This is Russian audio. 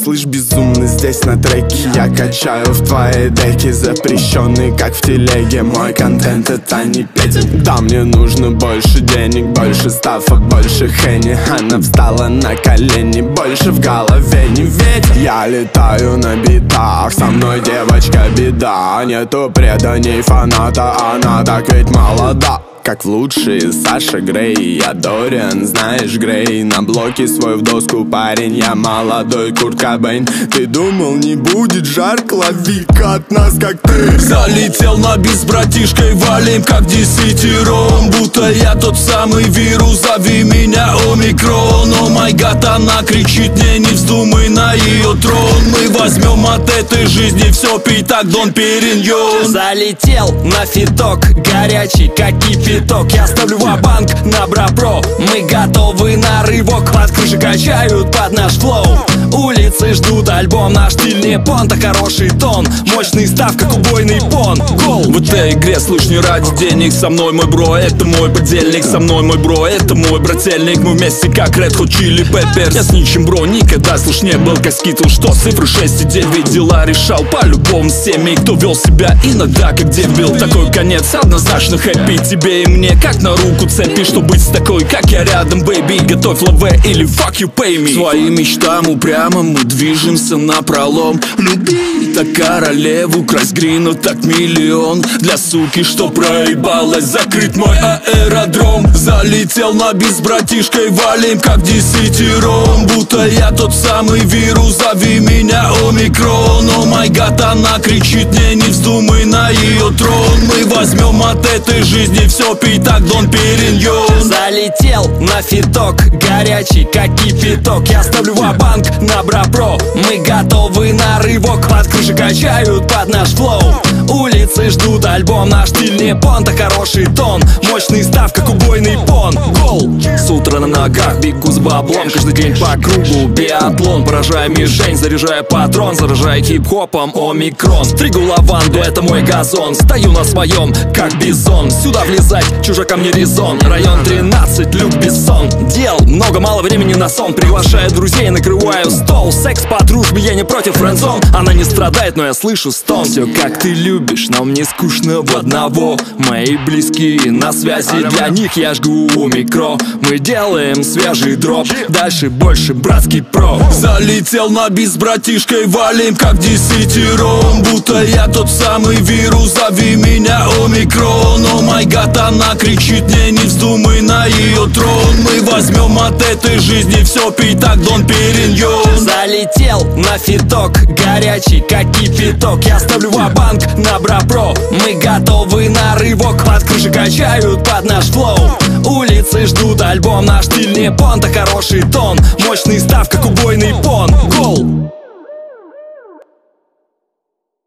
слышь, безумный здесь на треке. Я качаю в твоей деке, запрещенный, как в телеге. Мой контент это не петинг. Да, мне нужно больше денег, больше стафа, больше Хенни. Она встала на колени, больше в голове не ветер. Я летаю на битах, со мной девочка беда. Нету преданий фаната, она так ведь молода. Как в лучшие Саша Грей, я Дориан, знаешь, Грей. На блоке свой в доску парень, я молодой Курт Кобейн. Ты думал, не будет жарко, лови-ка от нас, как ты. Залетел на бис с братишкой, валим как десятером. Будто я тот самый вирус, зови меня Омикрон. О май гад, она кричит мне, не вздумай на ее трон. Мы возьмем от этой жизни все, пей так Дон Периньон. Залетел на фиток, горячий как кипяток. Я ставлю ва-банк на Бра-Про. Мы готовы на рывок, под крышей качают под наш флоу. Улицы ждут альбом, наш стиль не понта, хороший тон. Мощный став, как убойный пон. Гол! В этой игре, слышь, не ради денег. Со мной мой бро, это мой подельник. Со мной мой бро, это мой брательник. Мы вместе как Red Hot Chili Peppers. Я с ничем, бро, никогда, слышь, не был как Скитл. Что цифры 6 и 9 дела решал по-любому с теми, кто вел себя иногда как дебил. Такой конец однозначно хэппи тебе и мне, как на руку цепи. Что быть с такой, как я рядом, бэйби. Готовь лаве или fuck you pay me. Своим мечтам упрямо мы движемся напролом. Люби так королеву, красть грину так миллион. Для суки, что проебалась, закрыть мой аэродром. Залетел на бис с братишкой, валим как десятером. Будто я тот самый вирус, зови меня Омикрон. О май гад, она кричит мне, не вздумай на ее трон. Мы возьмем от этой жизни все, пей так Дон Периньон. Залетел на фиток, горячий как кипяток. Я ставлю ва-банк на Бра-Про. Мы готовы на рывок, под крышей качают под наш флоу. Улицы ждут альбом, наш стиль не понта, хороший тон. Мощный став, как убойный пон. Гол! С утра на ногах бегу с баблом. Каждый день по кругу биатлон. Поражая мишень, заряжая патрон. Заражая хип-хопом Омикрон. Стригу лаванду, это мой газон. Стою на своем, как бизон. Сюда влезать, чужакам не резон. Район 13, Люк Бессон. Дел много, мало времени на сон. Приглашаю друзей, накрываю стол. Секс по дружбе, я не против френдзон. Она не страдает, но я слышу стон. Все как ты любишь, но мне скучно в одного. Мои близкие на связи, для них я жгу микро. Мы делаем свежий дроп, дальше больше братский про. Залетел на бис с братишкой, валим как десятером. Будто я тот самый вирус, зови меня Омикрон. О май гад, она кричит мне, не вздумай на ее трон. Мы возьмем от этой жизни все, пей так Дон Периньон. Залетел на фиток, горячий как кипяток. Я ставлю ва-банк на Бра-Про. Мы готовы на рывок, под крышей качают под наш флоу. Улицы ждут альбом, наш стиль не понта, хороший тон. Мощный став, как убойный пон. Гол!